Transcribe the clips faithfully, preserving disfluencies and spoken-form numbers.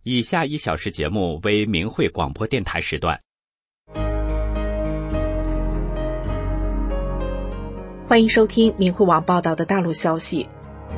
以下一小时节目为明慧广播电台时段。 欢迎收听明慧网报道的大陆消息。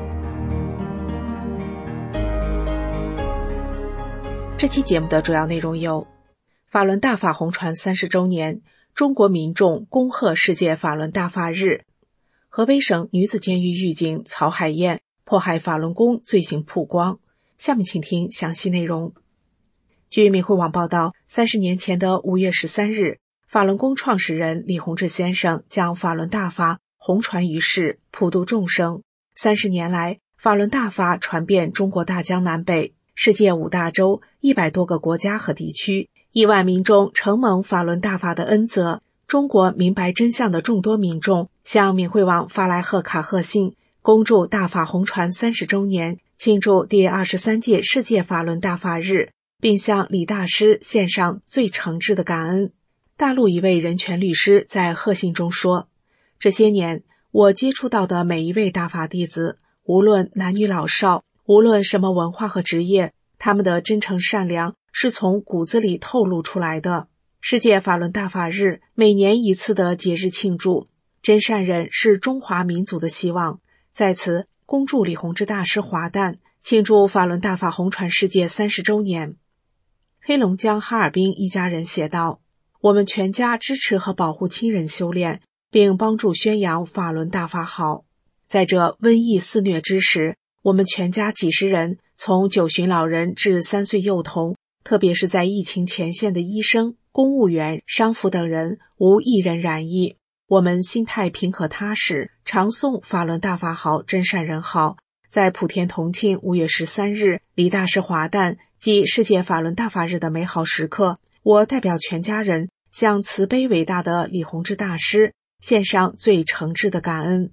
这期节目的主要内容有：法轮大法红传三十周年，中国民众恭贺世界法轮大法日；河北省女子监狱狱警曹海燕迫害法轮功罪行曝光。下面请听详细内容。据明慧网报道，三十年前的五月十三日，法轮功创始人李洪志先生将法轮大法红传于世，普度众生。三十年来，法轮大法传遍中国大江南北，世界五大洲一百多个国家和地区，亿万民众承蒙法轮大法的恩泽。中国明白真相的众多民众向明慧网发来贺卡贺信，恭祝大法红传三十周年，庆祝第二十三届世界法轮大法日，并向李大师献上最诚挚的感恩。大陆一位人权律师在贺信中说，这些年我接触到的每一位大法弟子，无论男女老少，无论什么文化和职业，他们的真诚善良是从骨子里透露出来的。世界法轮大法日每年一次的节日庆祝，真善人是中华民族的希望。在此恭祝李洪志大师华诞，庆祝法轮大法红传世界三十周年。黑龙江哈尔滨一家人写道，我们全家支持和保护亲人修炼，并帮助宣扬法轮大法好。在这瘟疫肆虐之时，我们全家几十人，从九旬老人至三岁幼童，特别是在疫情前线的医生、公务员、商夫等人，无一人染疫。我们心态平和踏实，常诵法轮大法好，真善人好。在普天同庆五月十三日李大师华诞即世界法轮大法日的美好时刻，我代表全家人向慈悲伟大的李洪志大师献上最诚挚的感恩。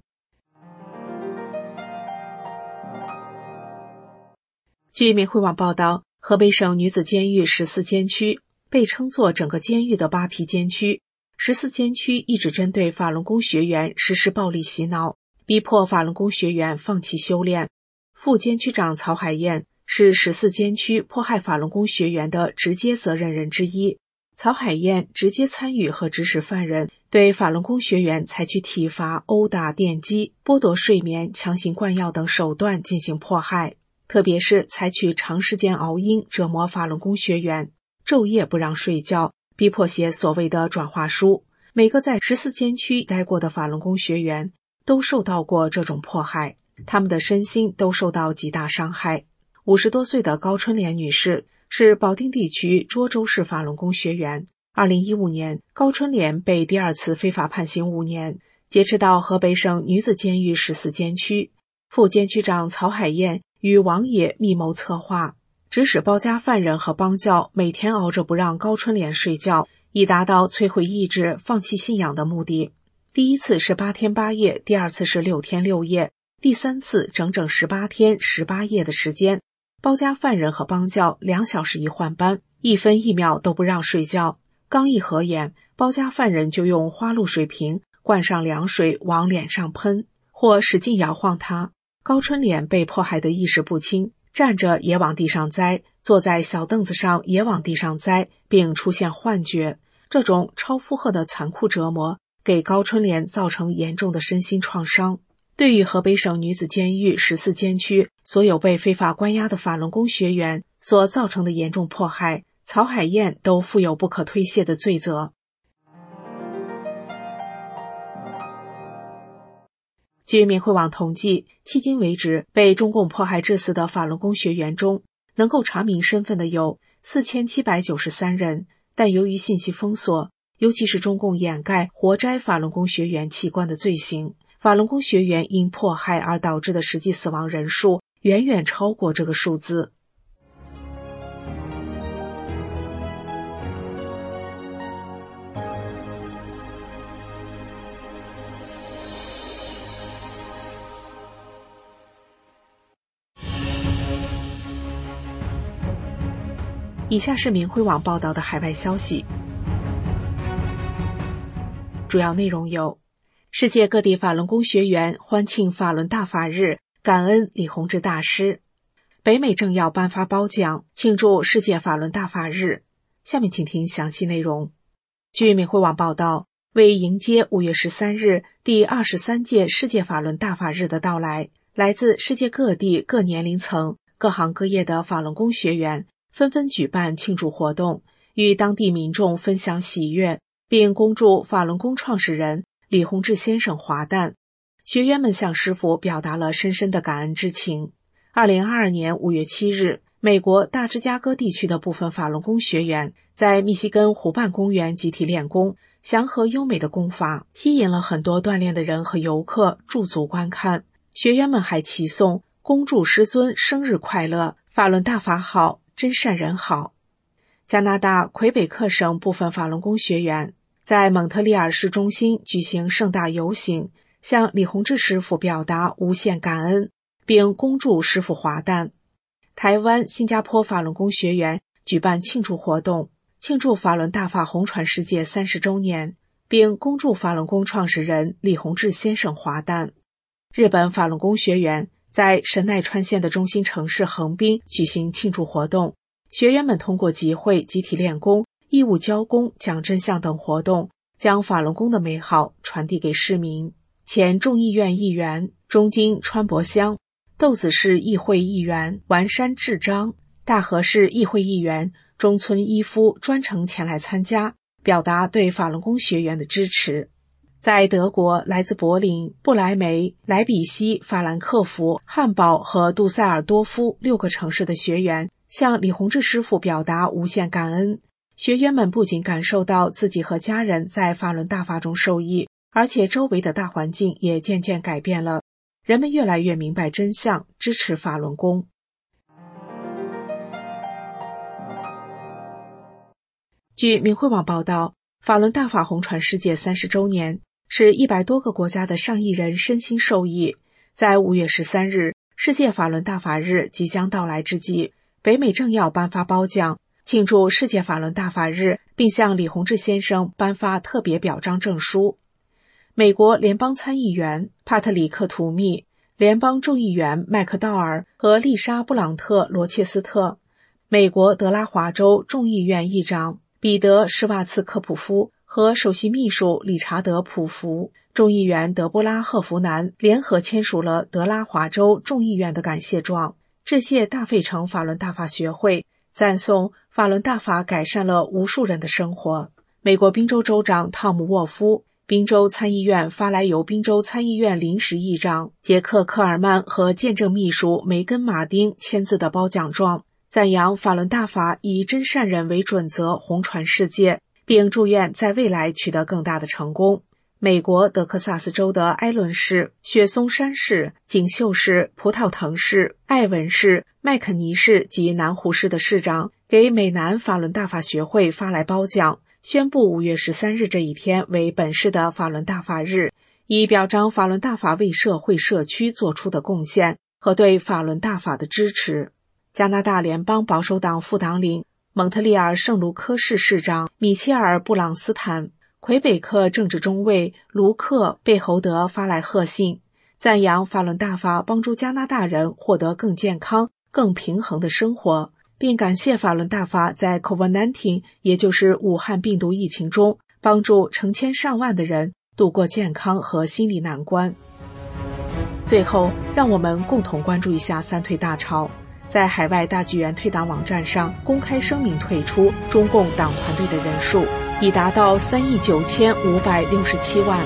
据明慧网报道，河北省女子监狱十四监区被称作整个监狱的八皮监区，十四监区一直针对法轮功学员实施暴力洗脑，逼迫法轮功学员放弃修炼。副监区长曹海燕是十四监区迫害法轮功学员的直接责任人之一。曹海燕直接参与和指使犯人对法轮功学员采取体罚、殴打、电击、剥夺睡眠、强行灌药等手段进行迫害，特别是采取长时间熬鹰折磨法轮功学员，昼夜不让睡觉，逼迫写所谓的转化书。每个在十四监区待过的法轮功学员都受到过这种迫害，他们的身心都受到极大伤害。五十多岁的高春莲女士是保定地区涿州市法轮功学员。二零一五年，高春莲被第二次非法判刑五年，劫持到河北省女子监狱十四监区。副监区长曹海燕与王爷密谋策划，指使包夹犯人和帮教每天熬着不让高春莲睡觉，以达到摧毁意志、放弃信仰的目的。第一次是八天八夜，第二次是六天六夜，第三次整整十八天十八夜的时间。包夹犯人和帮教两小时一换班，一分一秒都不让睡觉。刚一合眼，包夹犯人就用花露水瓶灌上凉水往脸上喷，或使劲摇晃他。高春莲被迫害得意识不清，站着也往地上栽，坐在小凳子上也往地上栽，并出现幻觉。这种超负荷的残酷折磨给高春莲造成严重的身心创伤。对于河北省女子监狱十四监区所有被非法关押的法轮功学员所造成的严重迫害，曹海燕都负有不可推卸的罪责。据明慧网统计，迄今为止被中共迫害致死的法轮功学员中，能够查明身份的有四千七百九十三人，但由于信息封锁，尤其是中共掩盖活摘法轮功学员器官的罪行，法轮功学员因迫害而导致的实际死亡人数远远超过这个数字。以下是明慧网报道的海外消息，主要内容有：世界各地法轮功学员欢庆法轮大法日，感恩李洪志大师； 北美政要颁发褒奖，庆祝世界法轮大法日。下面请听详细内容。据明慧网报道，为迎接五月十三日第二十三届世界法轮大法日的到来，来自世界各地各年龄层、各行各业的法轮功学员纷纷举办庆祝活动，与当地民众分享喜悦，并恭祝法轮功创始人李洪志先生华诞。学员们向师父表达了深深的感恩之情。二零二二年五月七日，美国大芝加哥地区的部分法轮功学员在密西根湖畔公园集体练功，祥和优美的功法吸引了很多锻炼的人和游客驻足观看。学员们还齐颂恭祝师尊生日快乐，法轮大法好，真善人好。加拿大魁北克省部分法轮功学员在蒙特利尔市中心举行盛大游行，向李洪志师父表达无限感恩，并恭祝师父华诞。台湾、新加坡法轮功学员举办庆祝活动，庆祝法轮大法红传世界三十周年，并恭祝法轮功创始人李洪志先生华诞。日本法轮功学员在神奈川县的中心城市横滨举行庆祝活动，学员们通过集会、集体练功、义务交功、讲真相等活动，将法轮功的美好传递给市民。前众议院议员中津川博香、豆子市议会议员丸山智章、大和市议会议员中村一夫专程前来参加，表达对法轮功学员的支持。在德国，来自柏林、布莱梅、莱比锡、法兰克福、汉堡和杜塞尔多夫六个城市的学员向李洪志师父表达无限感恩。学员们不仅感受到自己和家人在法轮大法中受益，而且周围的大环境也渐渐改变了，人们越来越明白真相，支持法轮功。据明慧网报道，法轮大法红传世界三十周年，使一百多个国家的上亿人身心受益。在五月十三日，世界法轮大法日即将到来之际，北美政要颁发褒奖，庆祝世界法轮大法日，并向李洪志先生颁发特别表彰证书。美国联邦参议员帕特里克·图密、联邦众议员麦克道尔和丽莎·布朗特·罗切斯特，美国德拉华州众议院议长彼得·施瓦茨科普夫和首席秘书理查德·普福、众议员德波拉·赫弗南联合签署了德拉华州众议院的感谢状，致谢大费城法轮大法学会，赞颂法轮大法改善了无数人的生活。美国宾州州长汤姆·沃夫、宾州参议院发来由宾州参议院临时议长杰克·科尔曼和见证秘书梅根·马丁签字的褒奖状，赞扬法轮大法以真善人为准则红传世界，并祝愿在未来取得更大的成功。美国德克萨斯州的埃伦市、雪松山市、锦绣市、葡萄藤市、艾文市、麦肯尼市及南湖市的市长给美南法轮大法学会发来褒奖，宣布五月十三日这一天为本市的法轮大法日，以表彰法轮大法为社会社区做出的贡献和对法轮大法的支持。加拿大联邦保守党副党领蒙特利尔圣卢科市市长米切尔·布朗斯坦、魁北克政治中尉卢克·贝侯德发来贺信，赞扬法轮大法帮助加拿大人获得更健康、更平衡的生活，并感谢法轮大法在 COVID 十九， 也就是武汉病毒疫情中，帮助成千上万的人度过健康和心理难关。最后，让我们共同关注一下三退大潮。在海外大剧院退党网站上公开声明退出中共党团队的人数已达到三亿九千五百六十七万。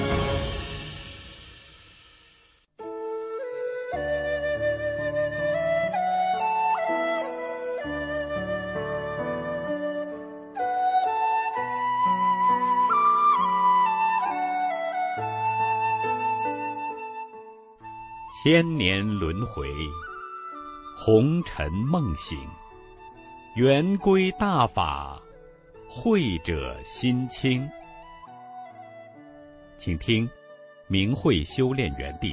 千年轮回，红尘梦醒，圆归大法，慧者心清。请听明慧修炼园地。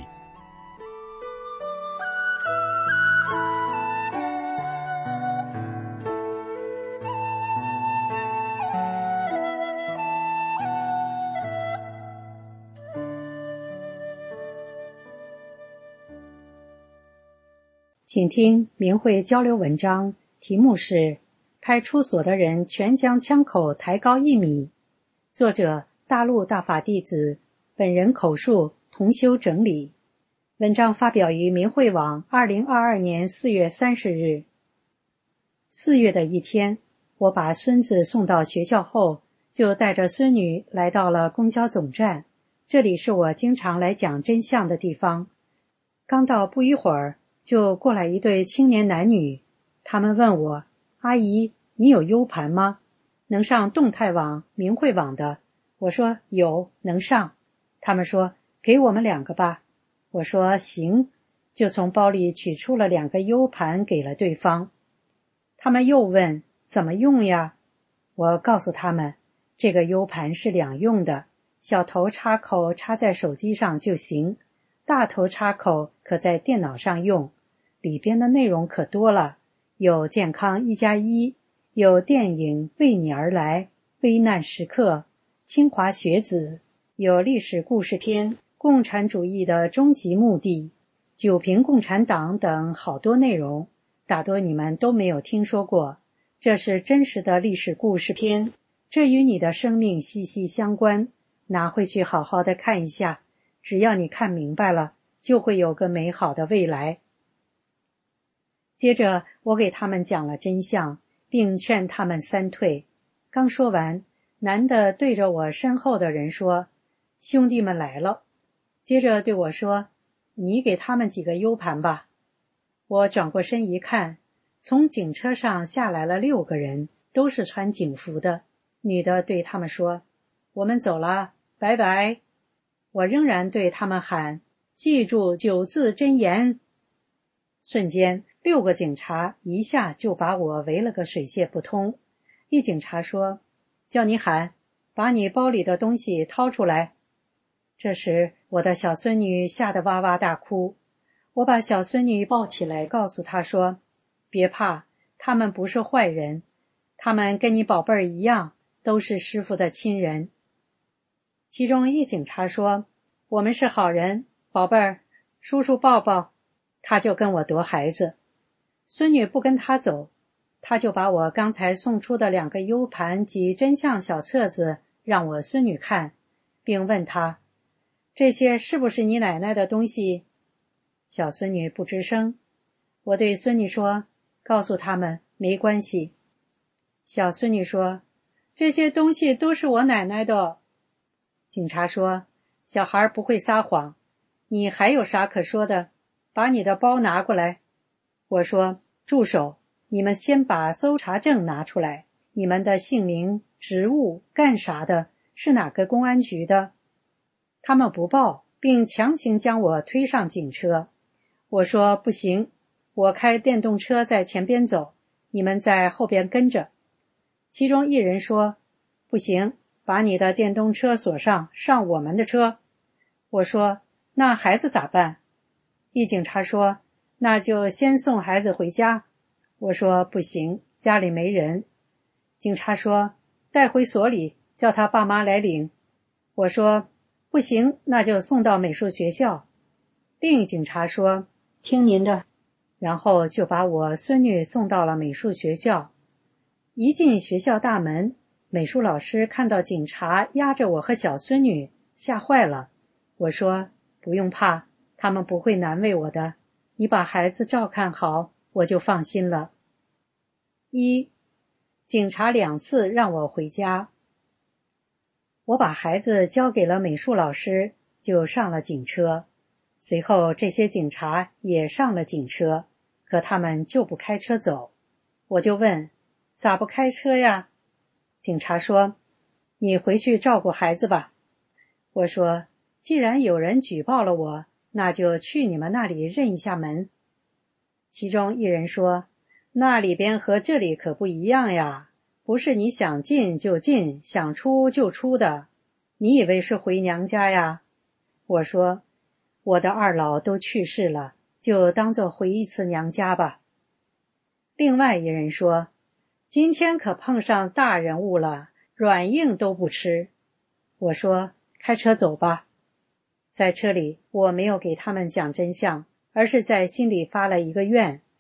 请听明慧交流文章，题目是派出所的人全将枪口抬高一米。作者大陆大法弟子，本人口述，同修整理。文章发表于明慧网二零二二年四月三十日。四月的一天，我把孙子送到学校后，就带着孙女来到了公交总站，这里是我经常来讲真相的地方。刚到不一会儿，就过来一对青年男女，他们问我，阿姨，你有 U 盘吗？能上动态网、明慧网的？我说有，能上。他们说给我们两个吧。我说行，就从包里取出了两个 U 盘给了对方。他们又问怎么用呀？我告诉他们，这个 U 盘是两用的，小头插口插在手机上就行，大头插口可在电脑上用，里边的内容可多了，有健康一加一，有电影为你而来、危难时刻、清华学子，有历史故事片、共产主义的终极目的、九评共产党等好多内容，大多你们都没有听说过。这是真实的历史故事片，这与你的生命息息相关，拿回去好好的看一下，只要你看明白了，就会有个美好的未来。接着我给他们讲了真相，并劝他们三退。刚说完，男的对着我身后的人说，兄弟们来了。接着对我说，你给他们几个 U 盘吧。我转过身一看，从警车上下来了六个人，都是穿警服的。女的对他们说，我们走了，拜拜。我仍然对他们喊，记住九字真言。瞬间，六个警察一下就把我围了个水泄不通。一警察说，叫你喊，把你包里的东西掏出来。这时我的小孙女吓得哇哇大哭，我把小孙女抱起来，告诉她说，别怕，他们不是坏人，他们跟你宝贝儿一样，都是师父的亲人。其中一警察说，我们是好人，宝贝儿，叔叔抱抱。他就跟我夺孩子，孙女不跟他走，他就把我刚才送出的两个 U 盘及真相小册子让我孙女看，并问她，这些是不是你奶奶的东西？小孙女不吱声。我对孙女说，告诉他们没关系。小孙女说，这些东西都是我奶奶的。警察说，小孩不会撒谎，你还有啥可说的？把你的包拿过来。我说，住手，你们先把搜查证拿出来，你们的姓名、职务、干啥的，是哪个公安局的？他们不报，并强行将我推上警车。我说不行，我开电动车在前边走，你们在后边跟着。其中一人说，不行，把你的电动车锁上，上我们的车。我说，那孩子咋办？一警察说，那就先送孩子回家。我说不行，家里没人。警察说，带回所里，叫他爸妈来领。我说不行，那就送到美术学校。另一警察说，听您的，然后就把我孙女送到了美术学校。一进学校大门，美术老师看到警察压着我和小孙女，吓坏了。我说，不用怕，他们不会难为我的，你把孩子照看好，我就放心了。一，警察两次让我回家。我把孩子交给了美术老师，就上了警车。随后这些警察也上了警车，可他们就不开车走。我就问，咋不开车呀？警察说，你回去照顾孩子吧。我说，既然有人举报了我，那就去你们那里认一下门。其中一人说，那里边和这里可不一样呀，不是你想进就进，想出就出的，你以为是回娘家呀？我说，我的二老都去世了，就当作回一次娘家吧。另外一人说，今天可碰上大人物了，软硬都不吃。我说，开车走吧。在车里，我没有给他们讲真相，而是在心里发了一个愿，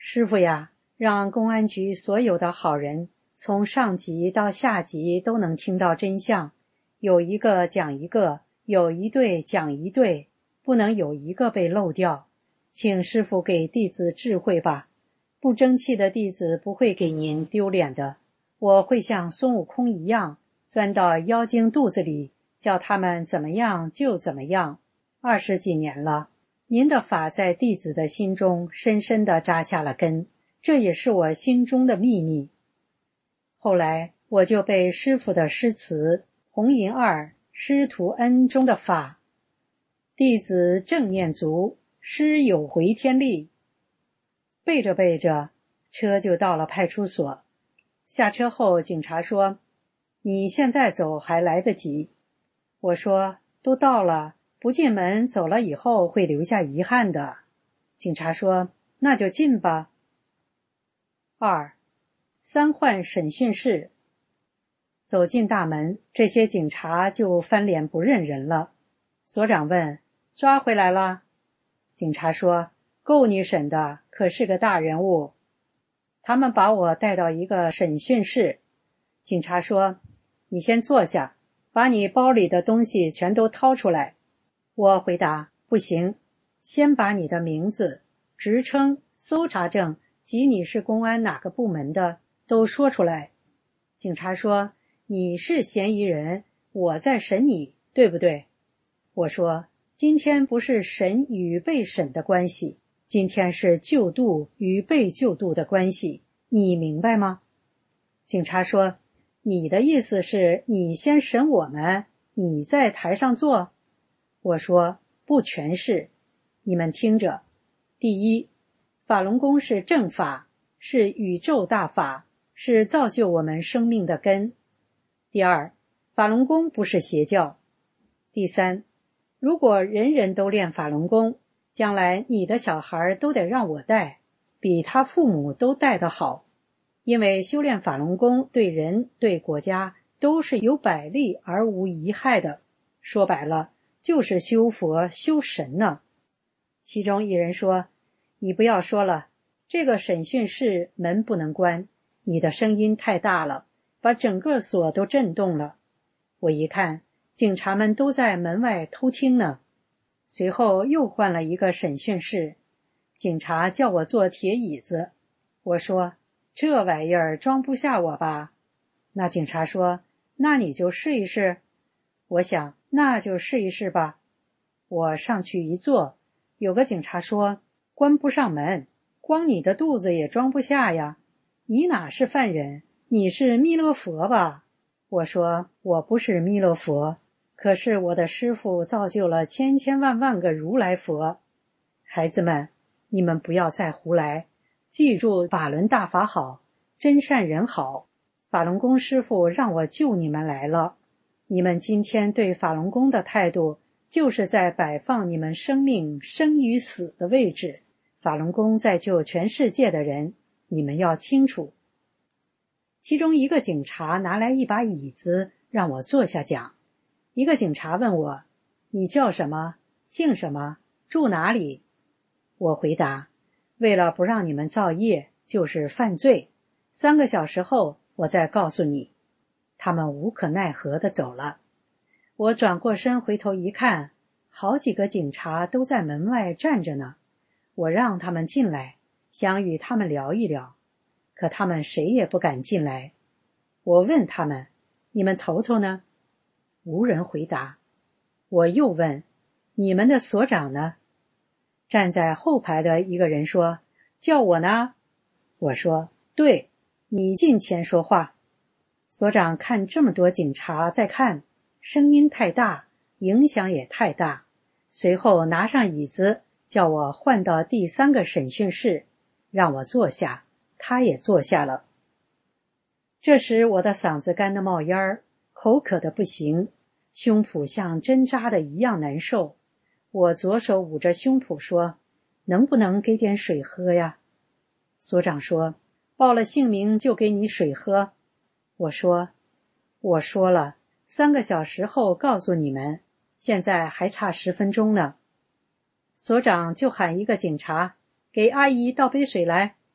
师傅呀，让公安局所有的好人，从上级到下级都能听到真相，有一个讲一个，有一对讲一对，不能有一个被漏掉。请师傅给弟子智慧吧，不争气的弟子不会给您丢脸的。我会像孙悟空一样，钻到妖精肚子里，叫他们怎么样就怎么样。二十几年了，您的法在弟子的心中深深地扎下了根，这也是我心中的秘密。后来我就被师父的诗词红银二师徒恩中的法，弟子正念足，师有回天力，背着背着，车就到了派出所。下车后，警察说：“你现在走还来得及。”我说：“都到了，不进门走了以后会留下遗憾的。”警察说：“那就进吧。”二，三换审讯室。走进大门，这些警察就翻脸不认人了。所长问：“抓回来了？”警察说：“够你审的，可是个大人物。”他们把我带到一个审讯室。警察说：“你先坐下，把你包里的东西全都掏出来。”我回答：“不行，先把你的名字、职称、搜查证及你是公安哪个部门的都说出来。”警察说：“你是嫌疑人，我在审你，对不对？”我说：“今天不是审与被审的关系，今天是救度与被救度的关系，你明白吗？”警察说：“你的意思是你先审我们，你在台上坐？”我说：“不全是，你们听着。第一，法轮功是正法，是宇宙大法，是造就我们生命的根。第二，法轮功不是邪教。第三，如果人人都练法轮功，将来你的小孩都得让我带，比他父母都带得好，因为修炼法轮功对人对国家都是有百利而无一害的，说白了就是修佛修神呢。”其中一人说：“你不要说了，这个审讯室门不能关，你的声音太大了，把整个所都震动了。”我一看，警察们都在门外偷听呢。随后又换了一个审讯室，警察叫我坐铁椅子。我说：“这玩意儿装不下我吧？”那警察说：“那你就试一试。”我想，那就试一试吧。我上去一坐，有个警察说：“关不上门，光你的肚子也装不下呀，你哪是犯人，你是弥勒佛吧？”我说：“我不是弥勒佛，可是我的师父造就了千千万万个如来佛。孩子们，你们不要再胡来，记住法轮大法好，真善人好，法轮功师父让我救你们来了。你们今天对法轮功的态度，就是在摆放你们生命生与死的位置。法轮功在救全世界的人，你们要清楚。”其中一个警察拿来一把椅子让我坐下讲。一个警察问我：“你叫什么？姓什么？住哪里？”我回答：“为了不让你们造业，就是犯罪。三个小时后我再告诉你。”他们无可奈何地走了。我转过身回头一看，好几个警察都在门外站着呢。我让他们进来，想与他们聊一聊，可他们谁也不敢进来。我问他们：“你们头头呢？”无人回答。我又问：“你们的所长呢？”站在后排的一个人说：“叫我呢。”我说：“对，你近前说话。”所长看这么多警察在看，声音太大，影响也太大，随后拿上椅子叫我换到第三个审讯室，让我坐下，他也坐下了。这时我的嗓子干得冒烟儿，口渴得不行，胸脯像针扎的一样难受。我左手捂着胸脯说：“能不能给点水喝呀？”所长说：“报了姓名就给你水喝。”我说：“我说了，三个小时后告诉你们，现在还差十分钟呢。”所长就喊一个警察：“给阿姨倒杯水来。”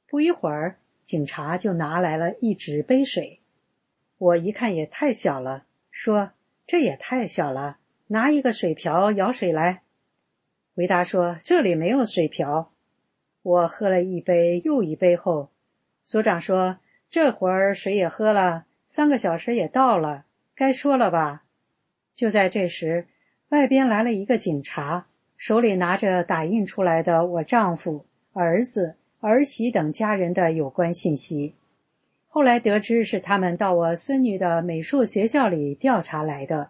不一会儿，警察就拿来了一纸杯水。我一看也太小了，说这也太小了，拿一个水瓢舀水来。回答说这里没有水瓢。我喝了一杯又一杯后，所长说这会儿水也喝了，三个小时也到了，该说了吧。就在这时，外边来了一个警察，手里拿着打印出来的我丈夫、儿子、儿媳等家人的有关信息。后来得知是他们到我孙女的美术学校里调查来的。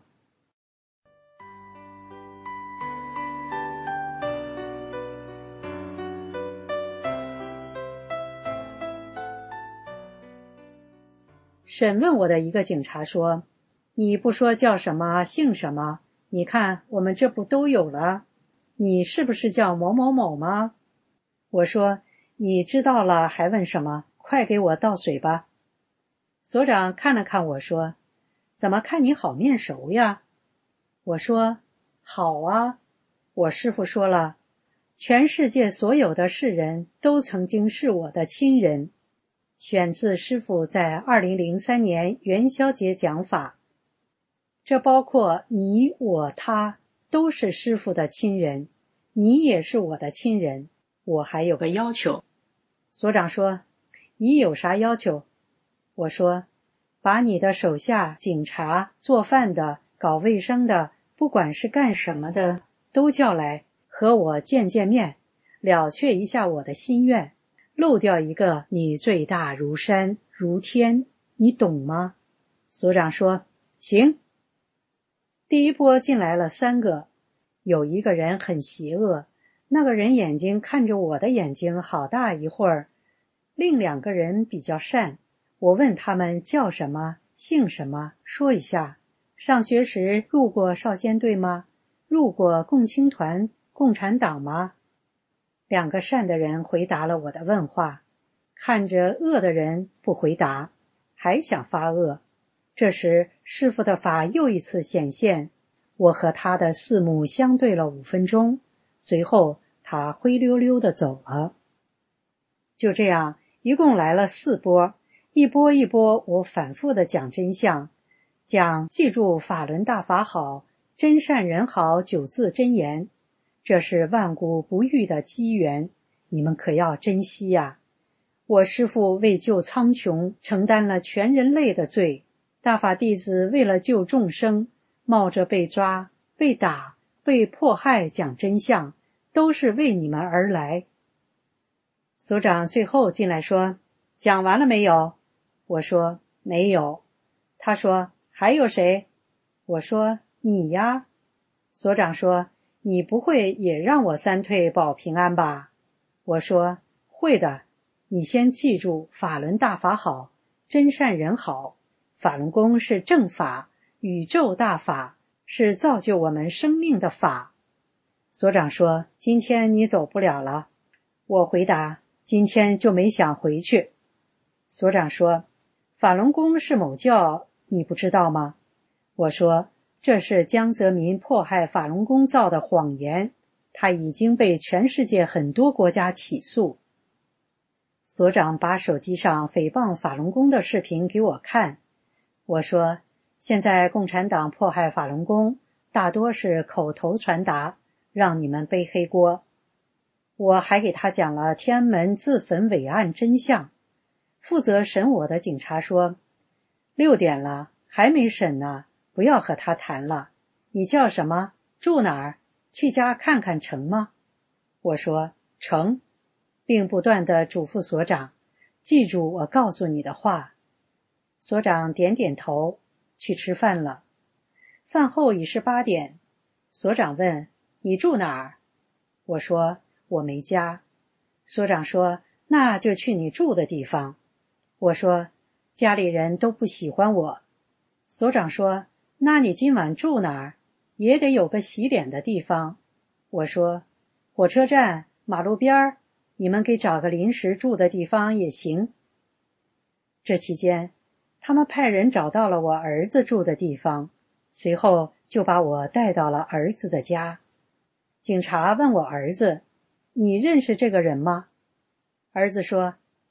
审问我的一个警察说，你不说叫什么姓什么，你看我们这不都有了，你是不是叫某某某吗？我说你知道了还问什么，快给我倒水吧。所长看了看我说，怎么看你好面熟呀？我说好啊，我师父说了，全世界所有的世人都曾经是我的亲人。选自师父在二零零三年元宵节讲法，这包括你我他都是师父的亲人，你也是我的亲人，我还有个要求。所长说，你有啥要求？我说，把你的手下警察、做饭的、搞卫生的，不管是干什么的，都叫来和我见见面，了却一下我的心愿，漏掉一个你罪大如山如天，你懂吗？所长说行。第一波进来了三个，有一个人很邪恶，那个人眼睛看着我的眼睛好大一会儿。另两个人比较善，我问他们叫什么姓什么，说一下上学时入过少先队吗？入过共青团共产党吗？两个善的人回答了我的问话，看着恶的人不回答，还想发恶。这时师父的法又一次显现，我和他的四目相对了五分钟，随后他灰溜溜地走了。就这样一共来了四波，一波一波我反复地讲真相，讲记住法轮大法好，真善人好九字真言，这是万古不遇的机缘，你们可要珍惜呀！我师父为救苍穹承担了全人类的罪，大法弟子为了救众生，冒着被抓、被打、被迫害讲真相，都是为你们而来。所长最后进来说，讲完了没有？我说没有。他说还有谁？我说你呀。所长说，你不会也让我三退保平安吧？我说会的，你先记住法轮大法好，真善人好，法轮功是正法，宇宙大法，是造就我们生命的法。所长说，今天你走不了了。我回答，今天就没想回去。所长说，法轮功是某教，你不知道吗？我说，这是江泽民迫害法轮功造的谎言，他已经被全世界很多国家起诉。所长把手机上诽谤法轮功的视频给我看，我说，现在共产党迫害法轮功，大多是口头传达，让你们背黑锅。我还给他讲了天安门自焚伪案真相。负责审我的警察说，六点了，还没审呢，不要和他谈了。你叫什么？住哪儿？去家看看成吗？我说成，并不断地嘱咐所长，记住我告诉你的话。所长点点头，去吃饭了。饭后已是八点，所长问，你住哪儿？我说我没家。所长说，那就去你住的地方。我说家里人都不喜欢我。所长说，那你今晚住哪儿？也得有个洗脸的地方。我说火车站、马路边儿，你们给找个临时住的地方也行。这期间他们派人找到了我儿子住的地方，随后就把我带到了儿子的家。警察问我儿子，你认识这个人吗？儿子说，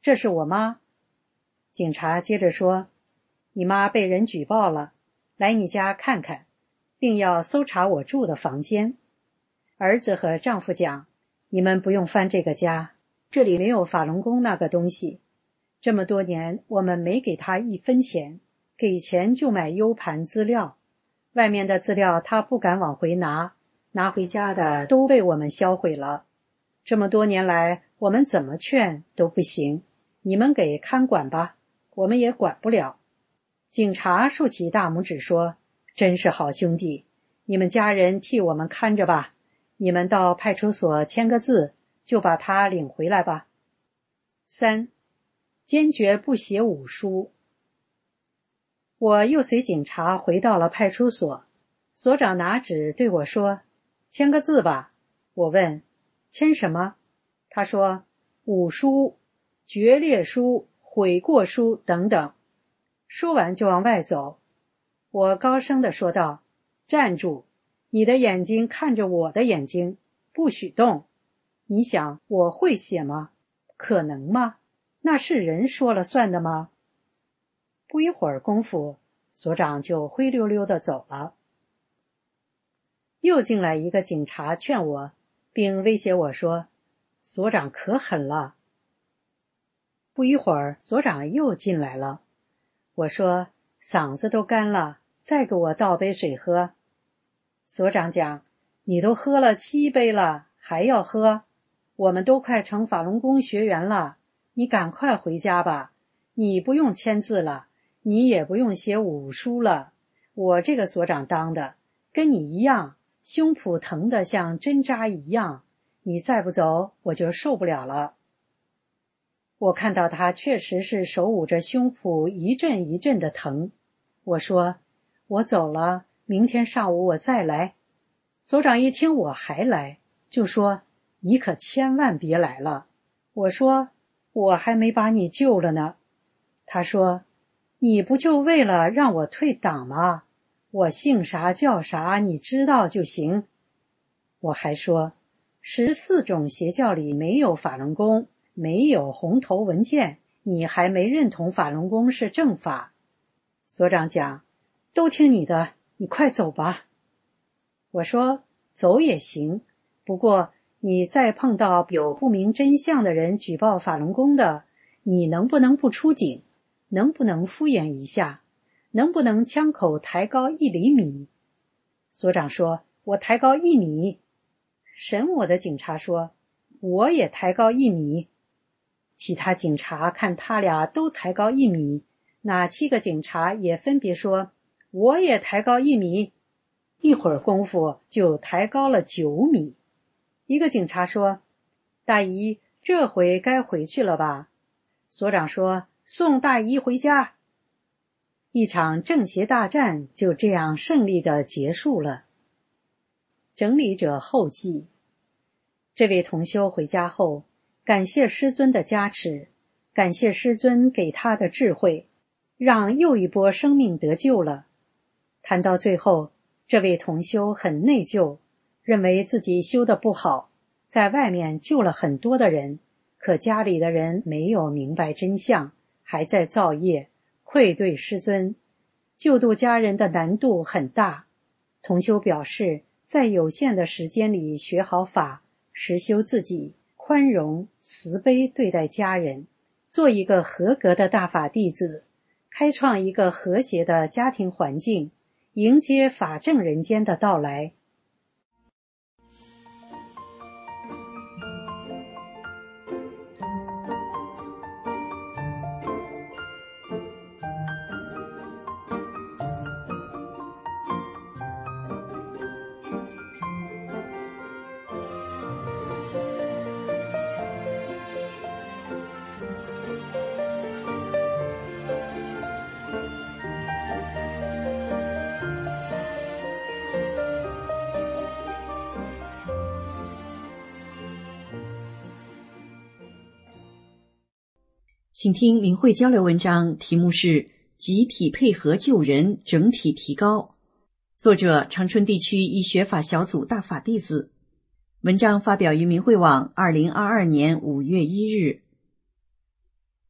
这是我妈。警察接着说，你妈被人举报了，来你家看看，并要搜查我住的房间。儿子和丈夫讲，你们不用翻这个家，这里没有法轮功那个东西。这么多年我们没给他一分钱，给钱就买 U 盘资料，外面的资料他不敢往回拿，拿回家的都被我们销毁了。这么多年来我们怎么劝都不行，你们给看管吧，我们也管不了。警察竖起大拇指说，真是好兄弟，你们家人替我们看着吧，你们到派出所签个字，就把他领回来吧。三，坚决不写武书。我又随警察回到了派出所，所长拿纸对我说，签个字吧。我问，签什么？他说，武书、决裂书、悔过书等等。说完就往外走。我高声地说道，站住，你的眼睛看着我的眼睛，不许动。你想我会写吗？可能吗？那是人说了算的吗？不一会儿功夫，所长就灰溜溜地走了。又进来一个警察劝我，并威胁我说，所长可狠了。不一会儿所长又进来了，我说，嗓子都干了，再给我倒杯水喝。所长讲，你都喝了七杯了，还要喝？我们都快成法轮功学员了，你赶快回家吧，你不用签字了，你也不用写武书了，我这个所长当的跟你一样，胸脯疼得像针扎一样，你再不走我就受不了了。我看到他确实是手捂着胸脯一阵一阵的疼，我说，我走了，明天上午我再来。所长一听我还来，就说，你可千万别来了。我说，我还没把你救了呢。他说，你不就为了让我退党吗？我姓啥叫啥你知道就行。我还说，十四种邪教里没有法轮功，没有红头文件，你还没认同法轮功是正法。所长讲，都听你的，你快走吧。我说，走也行，不过你再碰到有不明真相的人举报法轮功的，你能不能不出警？能不能敷衍一下？能不能枪口抬高一厘米？所长说，我抬高一米。审我的警察说，我也抬高一米。其他警察看他俩都抬高一米，那七个警察也分别说，我也抬高一米。一会儿功夫就抬高了九米。一个警察说，大姨，这回该回去了吧？所长说，送大姨回家。一场正邪大战就这样胜利地结束了。整理者后记，这位同修回家后，感谢师尊的加持，感谢师尊给他的智慧，让又一波生命得救了。谈到最后，这位同修很内疚，认为自己修得不好，在外面救了很多的人，可家里的人没有明白真相，还在造业，愧对师尊，救度家人的难度很大。同修表示，在有限的时间里学好法，实修自己，宽容慈悲对待家人，做一个合格的大法弟子，开创一个和谐的家庭环境，迎接法正人间的到来。 请听明慧交流文章，题目是集体配合救人，整体提高，作者长春地区医学法小组大法弟子。文章发表于明慧网二零二二年五月一日。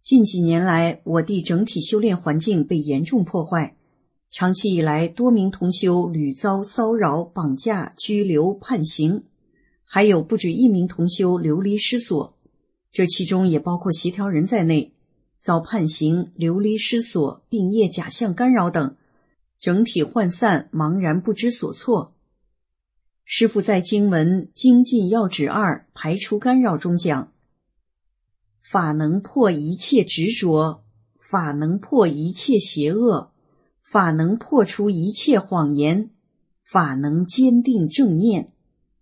近几年来，我地整体修炼环境被严重破坏，长期以来多名同修屡遭骚扰、绑架、拘留、判刑，还有不止一名同修流离失所，这其中也包括协调人在内，遭判刑、流离失所、病业假象干扰等，整体涣散、茫然不知所措。师父在经文《精进要旨二排除干扰》中讲，法能破一切执着，法能破一切邪恶，法能破除一切谎言，法能坚定正念。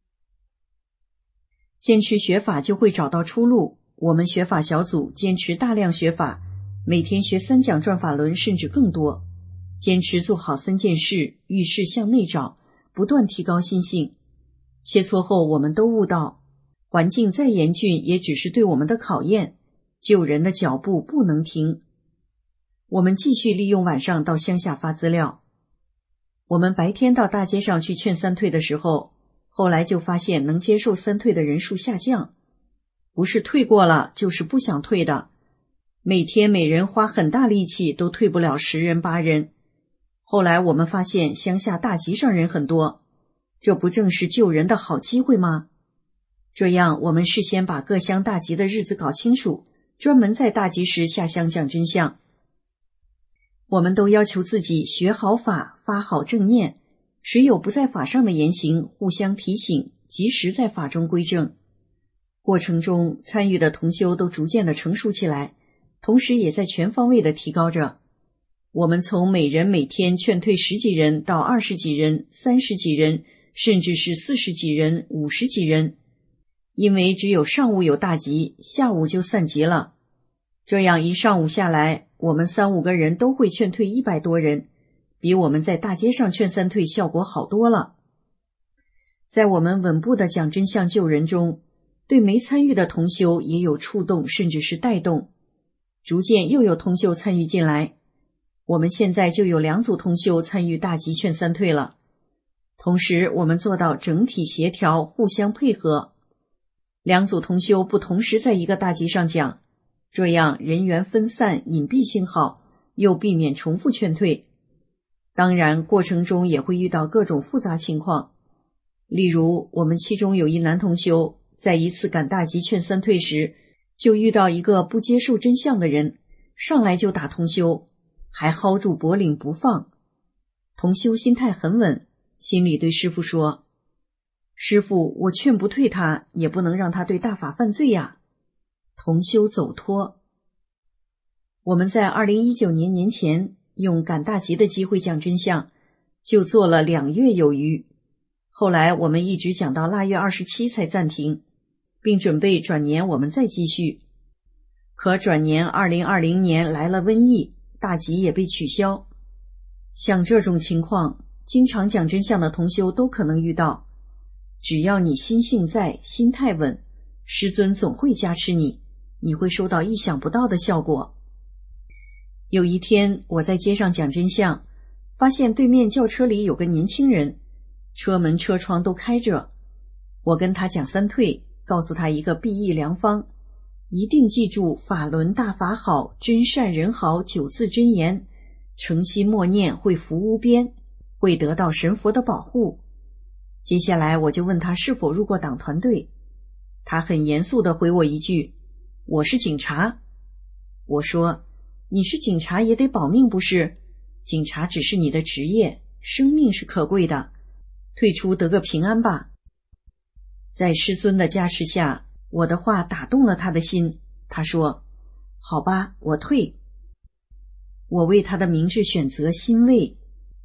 坚持学法就会找到出路。我们学法小组坚持大量学法，每天学三讲转法轮甚至更多，坚持做好三件事，遇事向内找，不断提高心性。切磋后我们都悟到，环境再严峻也只是对我们的考验，救人的脚步不能停。我们继续利用晚上到乡下发资料。我们白天到大街上去劝三退的时候，后来就发现能接受三退的人数下降，不是退过了就是不想退的，每天每人花很大力气都退不了十人八人。后来我们发现乡下大集上人很多，这不正是救人的好机会吗？这样我们事先把各乡大集的日子搞清楚，专门在大集时下乡讲真相。我们都要求自己学好法，发好正念，谁有不在法上的言行，互相提醒，及时在法中归正。过程中参与的同修都逐渐的成熟起来，同时也在全方位的提高着。我们从每人每天劝退十几人到二十几人、三十几人，甚至是四十几人、五十几人。因为只有上午有大集，下午就散集了。这样一上午下来，我们三五个人都会劝退一百多人，比我们在大街上劝三退效果好多了。在我们稳步的讲真相救人中，对没参与的同修也有触动，甚至是带动。逐渐又有同修参与进来，我们现在就有两组同修参与大集劝三退了。同时我们做到整体协调，互相配合。两组同修不同时在一个大集上讲，这样人员分散，隐蔽性好，又避免重复劝退。当然过程中也会遇到各种复杂情况，例如我们其中有一男同修在一次赶大集劝三退时，就遇到一个不接受真相的人，上来就打同修，还薅住脖领不放。同修心态很稳，心里对师父说，师父，我劝不退他，也不能让他对大法犯罪呀。同修走脱。我们在二零一九年年前用赶大集的机会讲真相，就做了两月有余。后来我们一直讲到腊月二十七才暂停，并准备转年我们再继续。可转年二零二零年来了瘟疫，大集也被取消。像这种情况，经常讲真相的同修都可能遇到。只要你心性在，心态稳，师尊总会加持你，你会收到意想不到的效果。有一天我在街上讲真相，发现对面轿车里有个年轻人，车门车窗都开着。我跟他讲三退，告诉他一个避疫良方，一定记住法轮大法好，真善人好九字真言，诚心默念会福无边，会得到神佛的保护。接下来我就问他是否入过党团队，他很严肃地回我一句，我是警察。我说，你是警察也得保命不是？警察只是你的职业，生命是可贵的，退出得个平安吧。在师尊的加持下，我的话打动了他的心，他说，好吧，我退。我为他的明智选择欣慰。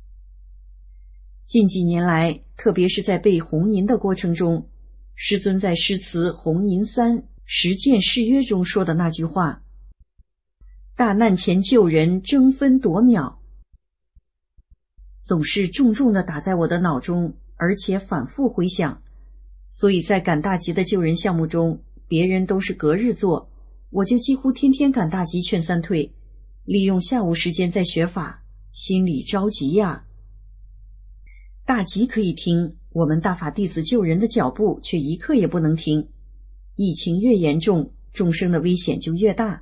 近几年来，特别是在背红银的过程中，师尊在诗词《红银三实践誓约》中说的那句话，大难前救人，争分夺秒，总是重重地打在我的脑中，而且反复回想。所以在赶大集的救人项目中，别人都是隔日做，我就几乎天天赶大集劝三退，利用下午时间在学法，心里着急呀。大集可以听，我们大法弟子救人的脚步却一刻也不能停。疫情越严重，众生的危险就越大，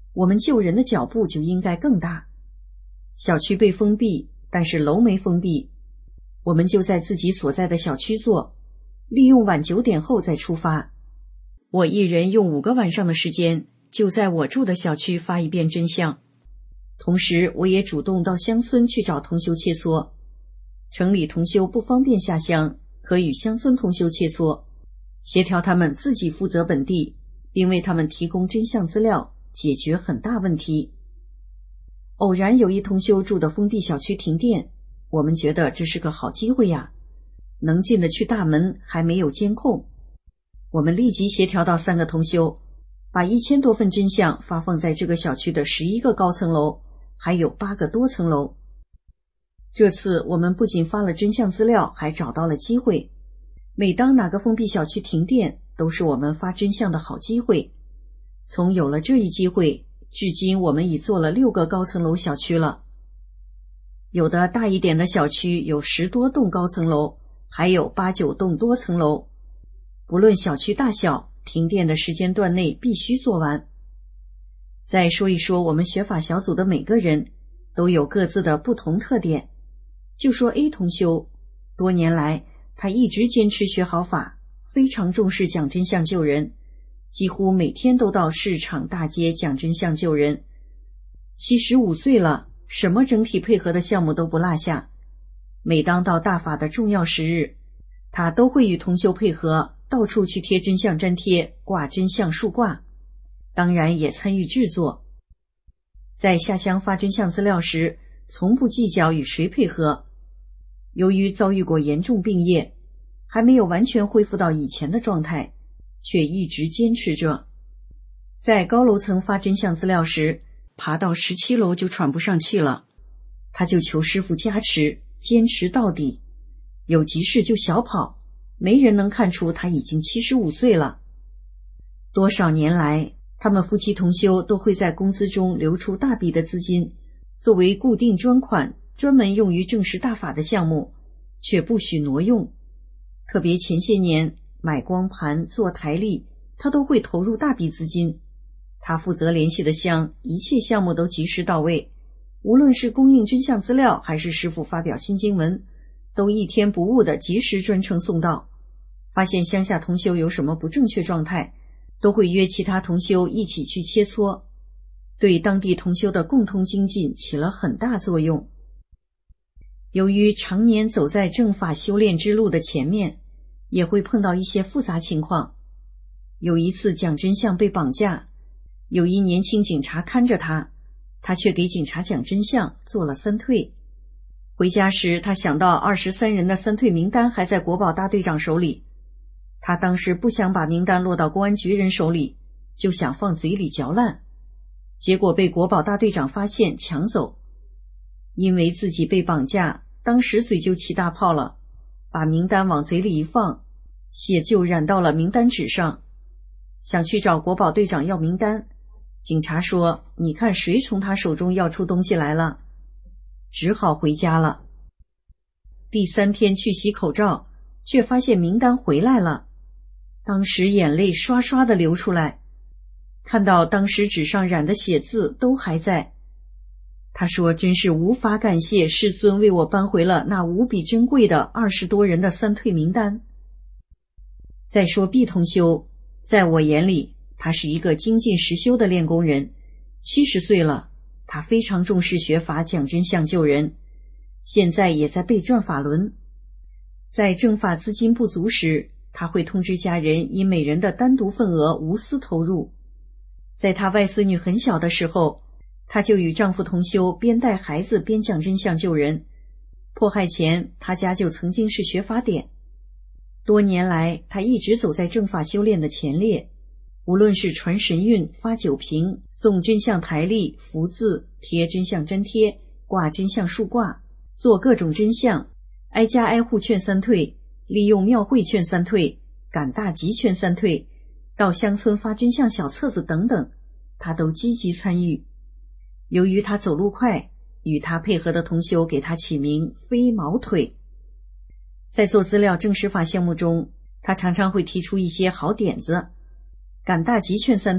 我们救人的脚步就应该更大。小区被封闭，但是楼没封闭，我们就在自己所在的小区做，利用晚九点后再出发。我一人用五个晚上的时间，就在我住的小区发一遍真相。同时我也主动到乡村去找同修切磋，城里同修不方便下乡，可与乡村同修切磋，协调他们自己负责本地，并为他们提供真相资料，解决很大问题。偶然有一同修住的封闭小区停电，我们觉得这是个好机会呀，能进得去大门，还没有监控。我们立即协调到三个同修，把一千多份真相发放在这个小区的十一个高层楼，还有八个多层楼。这次我们不仅发了真相资料，还找到了机会。每当哪个封闭小区停电，都是我们发真相的好机会。从有了这一机会，至今我们已做了六个高层楼小区了。有的大一点的小区有十多栋高层楼，还有八九栋多层楼。不论小区大小，停电的时间段内必须做完。再说一说我们学法小组的每个人，都有各自的不同特点。就说 A 同修，多年来他一直坚持学好法，非常重视讲真相救人，几乎每天都到市场大街讲真相救人。七十五岁了，什么整体配合的项目都不落下。每当到大法的重要时日，他都会与同修配合，到处去贴真相粘贴，挂真相树挂，当然也参与制作。在下乡发真相资料时，从不计较与谁配合。由于遭遇过严重病业，还没有完全恢复到以前的状态，却一直坚持着。在高楼层发真相资料时，爬到十七楼就喘不上气了，他就求师父加持，坚持到底，有急事就小跑，没人能看出他已经七十五岁了。多少年来，他们夫妻同修都会在工资中留出大笔的资金，作为固定专款，专门用于证实大法的项目，却不许挪用。特别前些年买光盘做台历，他都会投入大笔资金。他负责联系的乡，一切项目都及时到位，无论是供应真相资料，还是师父发表新经文，都一天不误的及时专程送到。发现乡下同修有什么不正确状态，都会约其他同修一起去切磋，对当地同修的共同精进起了很大作用。由于常年走在正法修炼之路的前面，也会碰到一些复杂情况。有一次讲真相被绑架，有一年轻警察看着他，他却给警察讲真相，做了三退。回家时，他想到二十三人的三退名单还在国保大队长手里，他当时不想把名单落到公安局人手里，就想放嘴里嚼烂，结果被国保大队长发现抢走。因为自己被绑架，当时嘴就起大泡了，把名单往嘴里一放，血就染到了名单纸上。想去找国保队长要名单，警察说你看谁从他手中要出东西来了，只好回家了。第三天去洗口罩，却发现名单回来了，当时眼泪刷刷的流出来，看到当时纸上染的血渍都还在。他说真是无法感谢世尊为我搬回了那无比珍贵的二十多人的三退名单。再说毕同修，在我眼里他是一个精进实修的练功人，七十岁了，他非常重视学法讲真相救人，现在也在备转法轮。在正法资金不足时，他会通知家人以每人的单独份额无私投入。在他外孙女很小的时候，她就与丈夫同修边带孩子边讲真相救人。迫害前，她家就曾经是学法点。多年来，她一直走在正法修炼的前列，无论是传神韵、发酒瓶、送真相台历、福字、贴真相粘贴、挂真相树挂、做各种真相、挨家挨户劝三退、利用庙会劝三退、赶大集劝三退、到乡村发真相小册子等等，她都积极参与。由于他走路快，与他配合的同修给他起名飞毛腿。在做资料证实法项目中，他常常会提出一些好点子。赶大集劝三退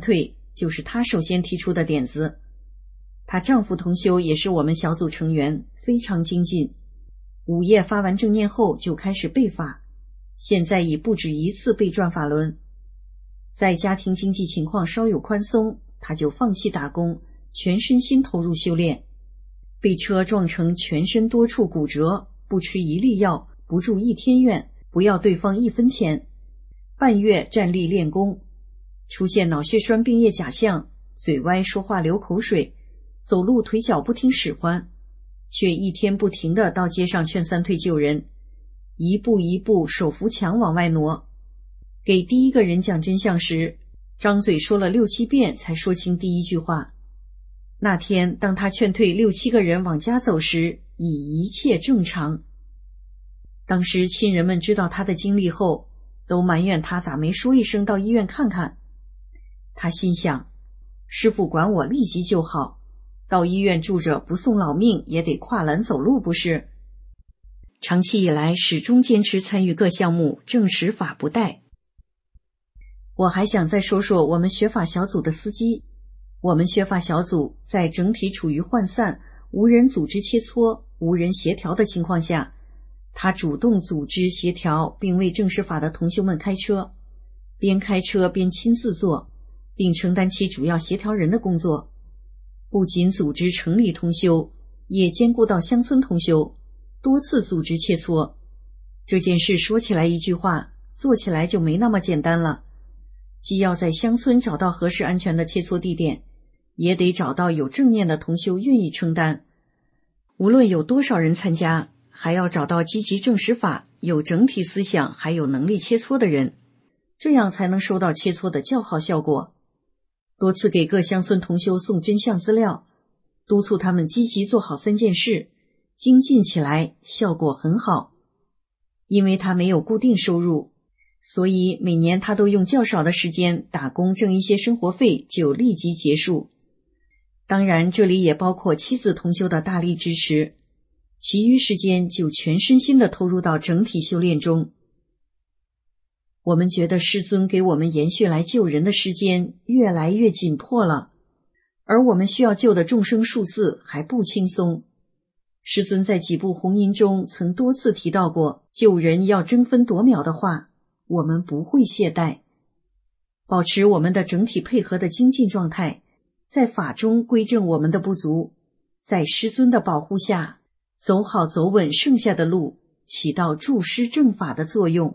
就是她首先提出的点子。她丈夫同修也是我们小组成员，非常精进。午夜发完正念后就开始背法，现在已不止一次背转法轮。在家庭经济情况稍有宽松，她就放弃打工，全身心投入修炼。被车撞成全身多处骨折，不吃一粒药，不住一天院，不要对方一分钱。半月站立练功，出现脑血栓病液假象，嘴歪，说话流口水，走路腿脚不听使唤，却一天不停地到街上劝三退救人，一步一步手扶墙往外挪。给第一个人讲真相时，张嘴说了六七遍才说清第一句话。那天当他劝退六七个人往家走时，已一切正常。当时亲人们知道他的经历后，都埋怨他咋没说一声到医院看看。他心想，师父管我立即就好，到医院住着不送老命也得跨栏走路不是？长期以来始终坚持参与各项目，证实法不怠。我还想再说说我们学法小组的司机。我们学法小组在整体处于涣散、无人组织切磋、无人协调的情况下，他主动组织协调，并为正式法的同修们开车，边开车边亲自做，并承担起主要协调人的工作。不仅组织城里同修，也兼顾到乡村同修，多次组织切磋。这件事说起来一句话，做起来就没那么简单了。既要在乡村找到合适安全的切磋地点，也得找到有正念的同修愿意承担。无论有多少人参加，还要找到积极证实法、有整体思想还有能力切磋的人，这样才能收到切磋的较好效果。多次给各乡村同修送真相资料，督促他们积极做好三件事，精进起来效果很好。因为他没有固定收入，所以每年他都用较少的时间打工挣一些生活费就立即结束。当然这里也包括妻子同修的大力支持，其余时间就全身心地投入到整体修炼中。我们觉得师尊给我们延续来救人的时间越来越紧迫了，而我们需要救的众生数字还不轻松。师尊在几部红音中曾多次提到过救人要争分夺秒的话，我们不会懈怠，保持我们的整体配合的精进状态，在法中归正我们的不足，在师尊的保护下走好走稳剩下的路，起到助师正法的作用。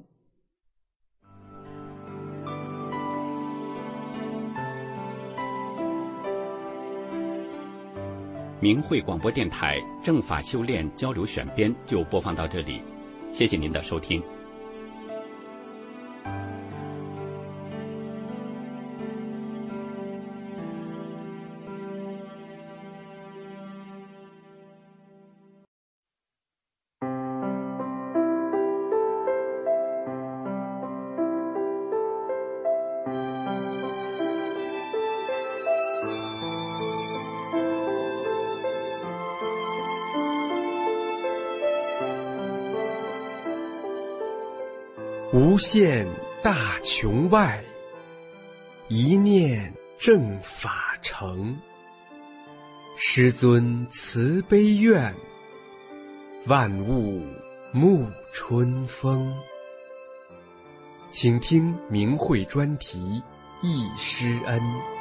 明慧广播电台正法修炼交流选编就播放到这里，谢谢您的收听。 无限大穹外，一念正法成。师尊慈悲愿，万物沐春风。请听明慧专题忆师恩。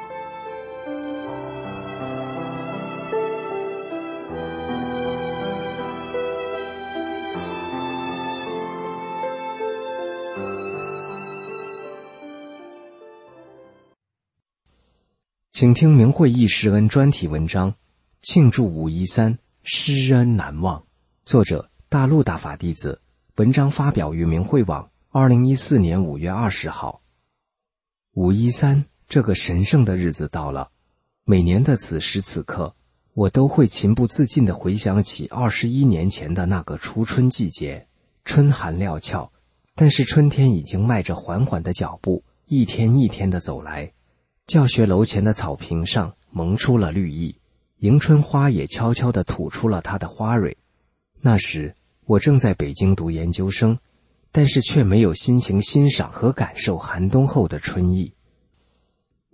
请听明慧忆师恩专题文章，庆祝五一三，师恩难忘。作者大陆大法弟子，文章发表于明慧网，二零一四年五月二十号。五一三这个神圣的日子到了，每年的此时此刻，我都会情不自禁地回想起二十一年前的那个初春季节，春寒料峭，但是春天已经迈着缓缓的脚步，一天一天地走来。教学楼前的草坪上萌出了绿意，迎春花也悄悄地吐出了它的花蕊。那时我正在北京读研究生，但是却没有心情欣赏和感受寒冬后的春意。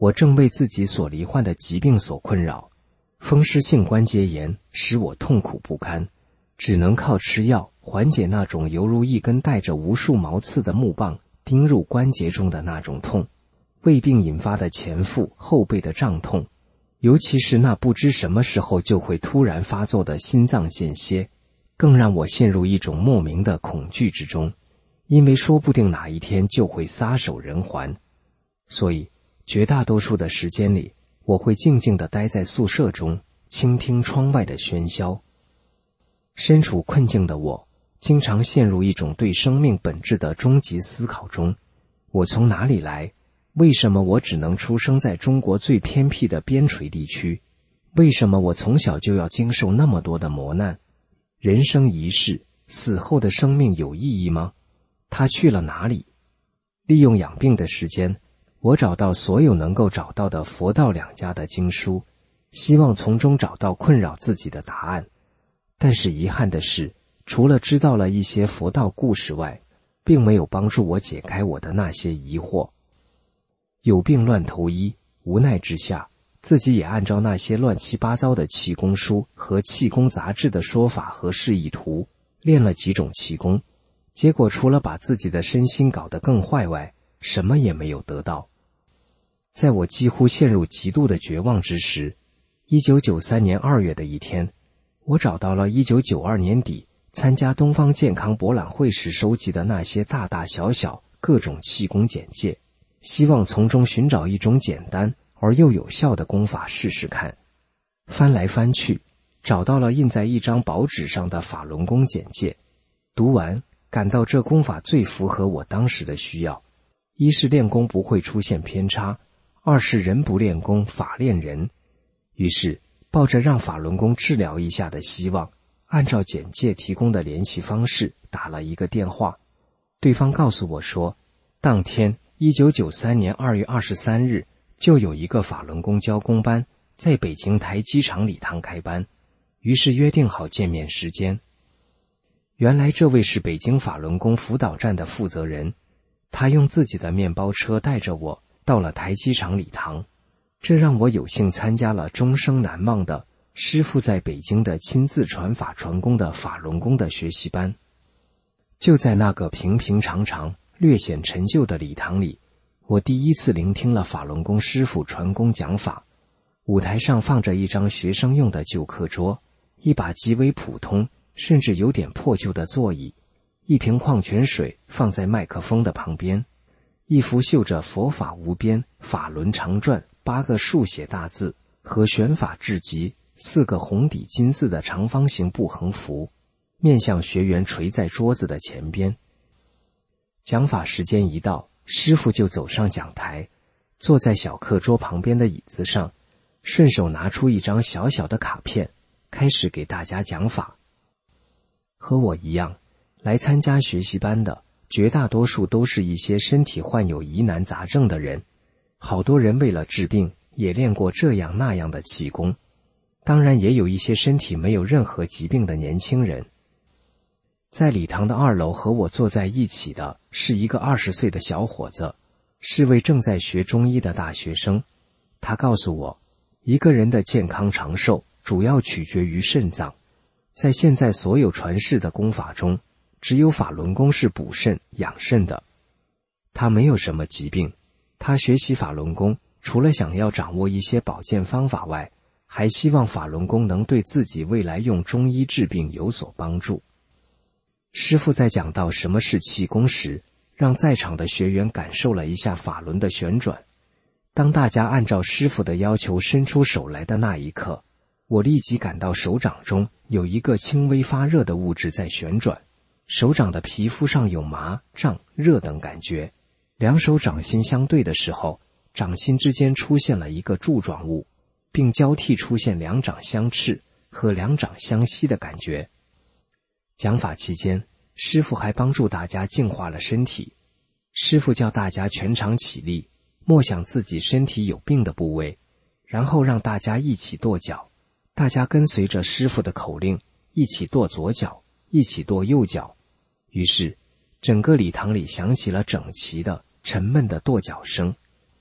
我正被自己所罹患的疾病所困扰，风湿性关节炎使我痛苦不堪，只能靠吃药缓解那种犹如一根带着无数毛刺的木棒钉入关节中的那种痛，胃病引发的前腹后背的胀痛，尤其是那不知什么时候就会突然发作的心脏间歇，更让我陷入一种莫名的恐惧之中，因为说不定哪一天就会撒手人寰。所以绝大多数的时间里，我会静静地待在宿舍中，倾听窗外的喧嚣。身处困境的我，经常陷入一种对生命本质的终极思考中。我从哪里来？为什么我只能出生在中国最偏僻的边陲地区？为什么我从小就要经受那么多的磨难？人生一世，死后的生命有意义吗？他去了哪里？利用养病的时间，我找到所有能够找到的佛道两家的经书，希望从中找到困扰自己的答案。但是遗憾的是，除了知道了一些佛道故事外，并没有帮助我解开我的那些疑惑。有病乱投医，无奈之下，自己也按照那些乱七八糟的气功书和气功杂志的说法和示意图，练了几种气功，结果除了把自己的身心搞得更坏外，什么也没有得到。在我几乎陷入极度的绝望之时，一九九三年二月的一天，我找到了一九九二年底参加东方健康博览会时收集的那些大大小小各种气功简介，希望从中寻找一种简单而又有效的功法试试看。翻来翻去，找到了印在一张薄纸上的法轮功简介，读完感到这功法最符合我当时的需要。一是练功不会出现偏差，二是人不练功，法练人。于是抱着让法轮功治疗一下的希望，按照简介提供的联系方式打了一个电话。对方告诉我说，当天一九九三年二月二十三日就有一个法轮功教功班在北京台机场礼堂开班，于是约定好见面时间。原来这位是北京法轮功辅导站的负责人，他用自己的面包车带着我到了台机场礼堂，这让我有幸参加了终生难忘的师父在北京的亲自传法传功的法轮功的学习班。就在那个平平常常略显陈旧的礼堂里，我第一次聆听了法轮功师父传功讲法。舞台上放着一张学生用的旧课桌，一把极为普通甚至有点破旧的座椅，一瓶矿泉水放在麦克风的旁边，一幅绣着佛法无边法轮常转八个竖写大字和玄法至极四个红底金字的长方形布横幅，面向学员垂在桌子的前边。讲法时间一到，师父就走上讲台，坐在小课桌旁边的椅子上，顺手拿出一张小小的卡片，开始给大家讲法。和我一样，来参加学习班的绝大多数都是一些身体患有疑难杂症的人，好多人为了治病也练过这样那样的气功，当然也有一些身体没有任何疾病的年轻人。在礼堂的二楼和我坐在一起的是一个二十岁的小伙子，是位正在学中医的大学生。他告诉我，一个人的健康长寿主要取决于肾脏，在现在所有传世的功法中，只有法轮功是补肾养肾的。他没有什么疾病，他学习法轮功除了想要掌握一些保健方法外，还希望法轮功能对自己未来用中医治病有所帮助。师父在讲到什么是气功时，让在场的学员感受了一下法轮的旋转。当大家按照师父的要求伸出手来的那一刻，我立即感到手掌中有一个轻微发热的物质在旋转，手掌的皮肤上有麻、胀、热等感觉。两手掌心相对的时候，掌心之间出现了一个柱状物，并交替出现两掌相斥和两掌相吸的感觉。讲法期间，师父还帮助大家净化了身体。师父叫大家全场起立，默想自己身体有病的部位，然后让大家一起跺脚。大家跟随着师父的口令，一起跺左脚，一起跺右脚。于是整个礼堂里响起了整齐的沉闷的跺脚声。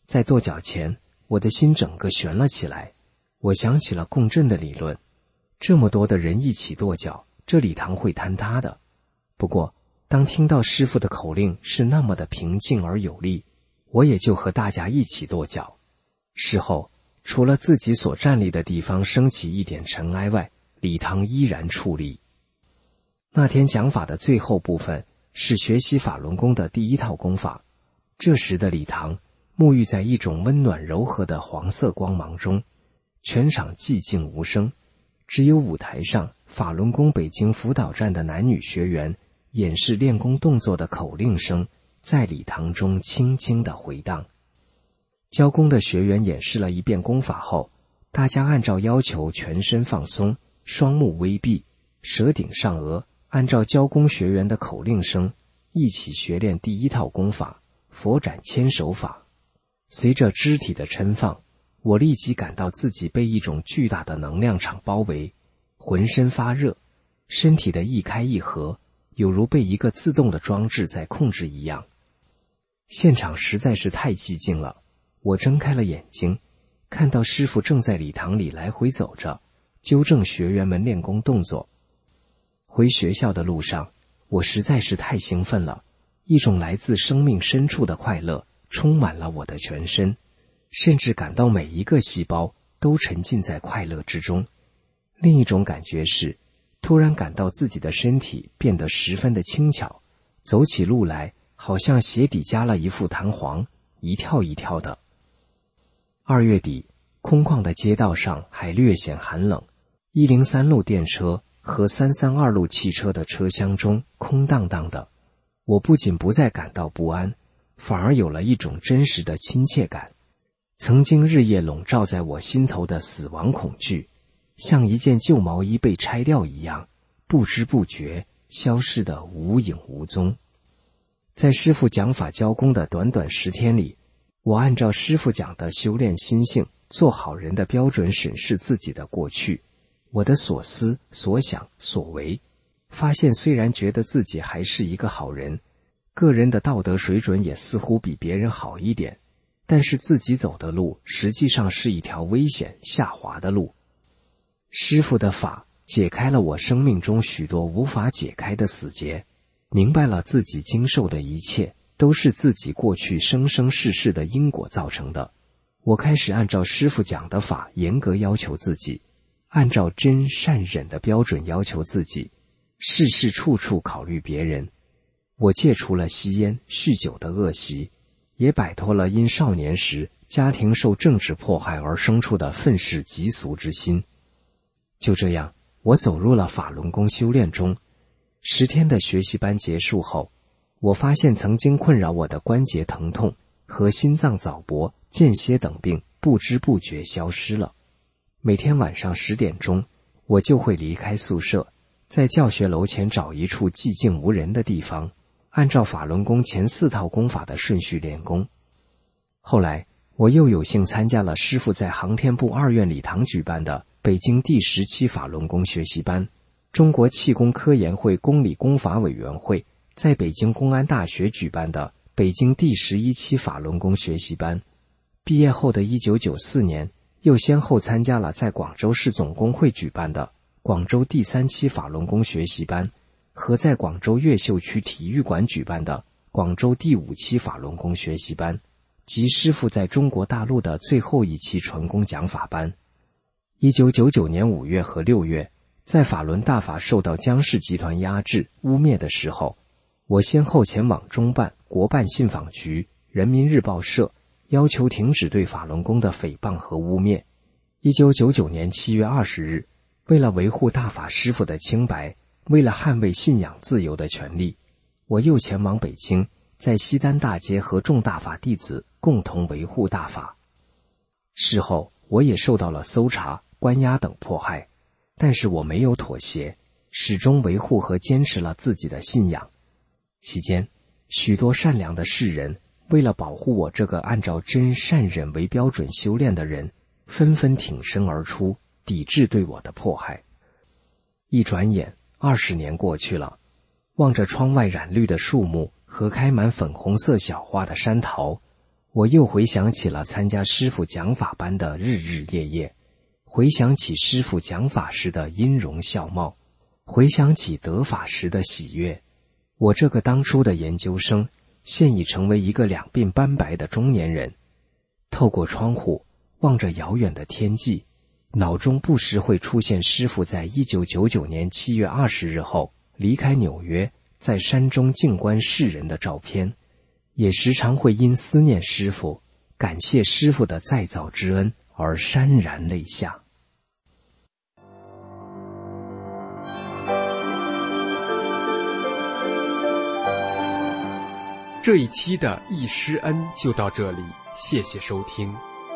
在跺脚前，我的心整个悬了起来。我想起了共振的理论，这么多的人一起跺脚，这礼堂会坍塌的。不过，当听到师父的口令是那么的平静而有力，我也就和大家一起跺脚。事后，除了自己所站立的地方升起一点尘埃外，礼堂依然矗立。那天讲法的最后部分是学习法轮功的第一套功法。这时的礼堂沐浴在一种温暖柔和的黄色光芒中，全场寂静无声，只有舞台上法轮功北京辅导站的男女学员演示练功动作的口令声在礼堂中轻轻地回荡。教功的学员演示了一遍功法后，大家按照要求全身放松，双目微闭，舌顶上颚，按照教功学员的口令声一起学练第一套功法佛展千手法。随着肢体的抻放，我立即感到自己被一种巨大的能量场包围，浑身发热，身体的一开一合有如被一个自动的装置在控制一样。现场实在是太寂静了，我睁开了眼睛，看到师父正在礼堂里来回走着，纠正学员们练功动作。回学校的路上，我实在是太兴奋了，一种来自生命深处的快乐充满了我的全身，甚至感到每一个细胞都沉浸在快乐之中。另一种感觉是，突然感到自己的身体变得十分的轻巧，走起路来好像鞋底加了一副弹簧，一跳一跳的。二月底，空旷的街道上还略显寒冷，一零三路电车和三三二路汽车的车厢中空荡荡的。我不仅不再感到不安，反而有了一种真实的亲切感。曾经日夜笼罩在我心头的死亡恐惧，像一件旧毛衣被拆掉一样，不知不觉消失得无影无踪。在师父讲法教功的短短十天里，我按照师父讲的修炼心性、做好人的标准审视自己的过去，我的所思、所想、所为，发现虽然觉得自己还是一个好人，个人的道德水准也似乎比别人好一点，但是自己走的路实际上是一条危险下滑的路。师父的法解开了我生命中许多无法解开的死结，明白了自己经受的一切都是自己过去生生世世的因果造成的。我开始按照师父讲的法严格要求自己，按照真善忍的标准要求自己，事事处处考虑别人。我戒除了吸烟、酗酒的恶习，也摆脱了因少年时家庭受政治迫害而生出的愤世嫉俗之心。就这样，我走入了法轮功修炼中。十天的学习班结束后，我发现曾经困扰我的关节疼痛和心脏早搏、间歇等病不知不觉消失了。每天晚上十点钟，我就会离开宿舍，在教学楼前找一处寂静无人的地方，按照法轮功前四套功法的顺序练功。后来，我又有幸参加了师父在航天部二院礼堂举办的北京第十期法轮功学习班。中国气功科研会公理功法委员会在北京公安大学举办的北京第十一期法轮功学习班。毕业后的一九九四年，又先后参加了在广州市总工会举办的广州第三期法轮功学习班和在广州越秀区体育馆举办的广州第五期法轮功学习班，及师父在中国大陆的最后一期纯功讲法班。一九九九年五月和六月，在法轮大法受到江氏集团压制污蔑的时候，我先后前往中办、国办信访局、人民日报社，要求停止对法轮功的诽谤和污蔑。一九九九年七月二十日，为了维护大法师父的清白，为了捍卫信仰自由的权利，我又前往北京，在西单大街和众大法弟子共同维护大法。事后，我也受到了搜查、关押等迫害，但是我没有妥协，始终维护和坚持了自己的信仰。期间，许多善良的世人为了保护我这个按照真善忍为标准修炼的人，纷纷挺身而出，抵制对我的迫害。一转眼，二十年过去了，望着窗外染绿的树木和开满粉红色小花的山桃， 我又回想起了参加师父讲法班的日日夜夜，回想起师父讲法时的音容笑貌，回想起得法时的喜悦。我这个当初的研究生，现已成为一个两鬓斑白的中年人。透过窗户望着遥远的天际，脑中不时会出现师父在一九九九年七月二十日后离开纽约，在山中静观世人的照片，也时常会因思念师父，感谢师父的再造之恩而潸然泪下。 这一期的忆师恩就到这里，谢谢收听。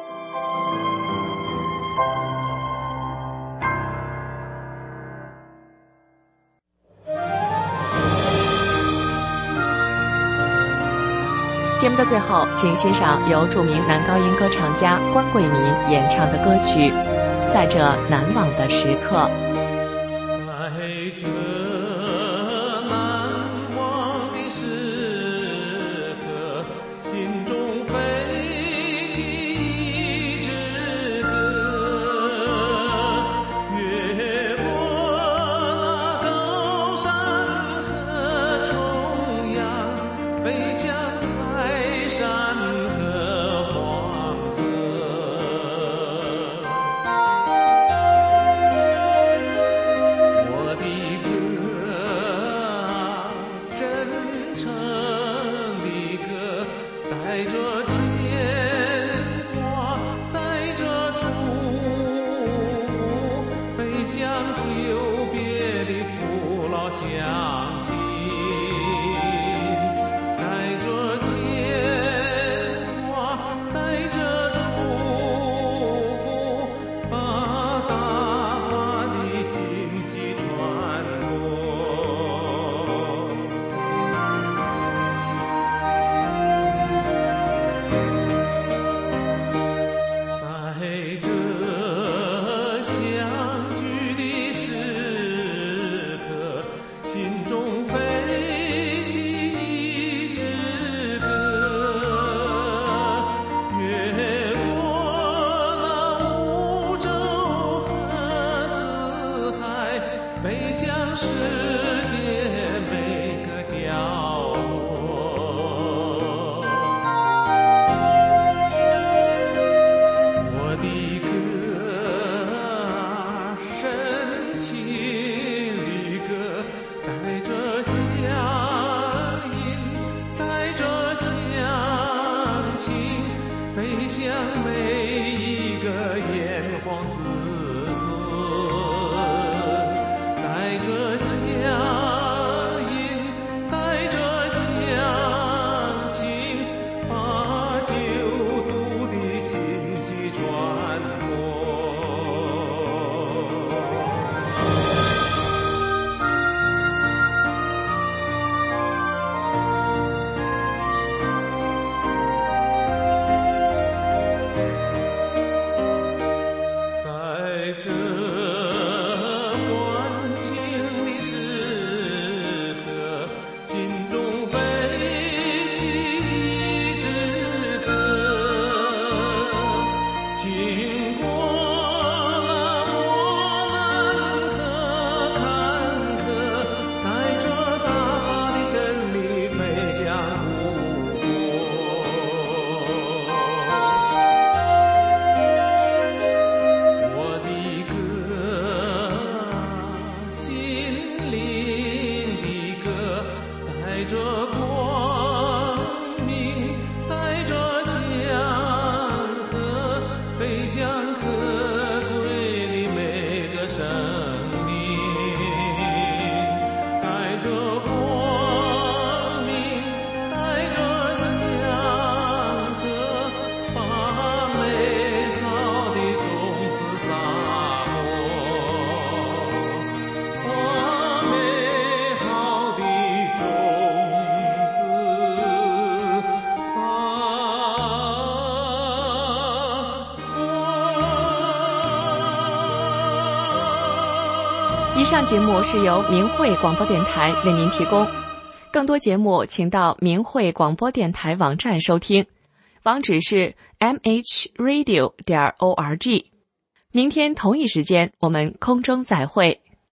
节目的最后，请欣赏由著名男高音歌唱家关贵民演唱的歌曲《在这难忘的时刻》。 在这难忘的时刻，心中飞起一支歌，越过那高山和重洋，飞向泰山和黄河。我的歌啊，真诚的歌，带着牵挂，带着祝福，飞向久别的父老乡亲，带着牵挂，带着祝福，把大法的信息传播。在这相聚的时刻，心中飞起一支歌，越过那五洲和四海，飞向世界每个角落。我的歌啊，深情的歌，带着乡音，带着乡情，飞向每一个炎黄子孙，带着乡音，带着乡情，把救度的信息传播。在这欢庆的时刻，心中飞起一支歌，经过那磨难和坎坷，带着大法的真理飞向故国。我的歌啊，心灵的歌，带着光明，带着祥和，飞向可贵的每个生命，带着光明，带着祥和，把美好的种子撒播，把美好的种子撒播。 以上节目是由明慧广播电台为您提供，更多节目请到明慧广播电台网站收听。 网址是 m h radio 点 org。明天同一时间，我们空中再会。